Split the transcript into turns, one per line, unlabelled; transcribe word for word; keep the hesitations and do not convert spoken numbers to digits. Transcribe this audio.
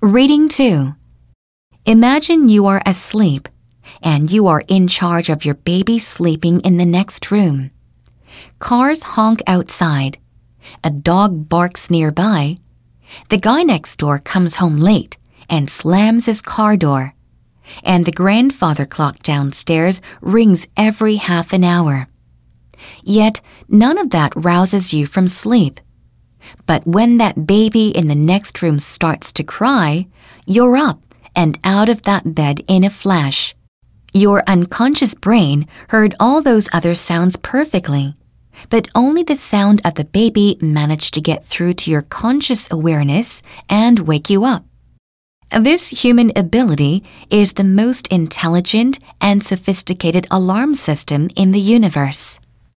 Reading two. Imagine you are asleep and you are in charge of your baby sleeping in the next room. Cars honk outside. A dog barks nearby. The guy next door comes home late and slams his car door. And the grandfather clock downstairs rings every half an hour. Yet none of that rouses you from sleep. But when that baby in the next room starts to cry, you're up and out of that bed in a flash. Your unconscious brain heard all those other sounds perfectly, but only the sound of the baby managed to get through to your conscious awareness and wake you up. This human ability is the most intelligent and sophisticated alarm system in the universe.